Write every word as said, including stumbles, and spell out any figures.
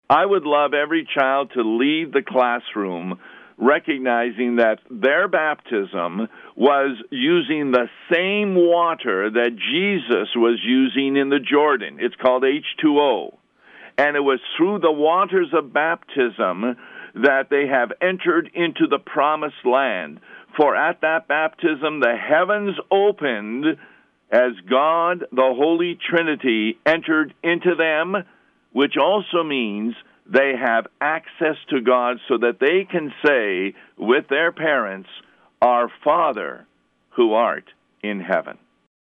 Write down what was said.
I would love every child to leave the classroom recognizing that their baptism was using the same water that Jesus was using in the Jordan. It's called H two O. And it was through the waters of baptism that they have entered into the promised land. For at that baptism the heavens opened as God, the Holy Trinity, entered into them, which also means they have access to God so that they can say with their parents, "Our Father who art in heaven."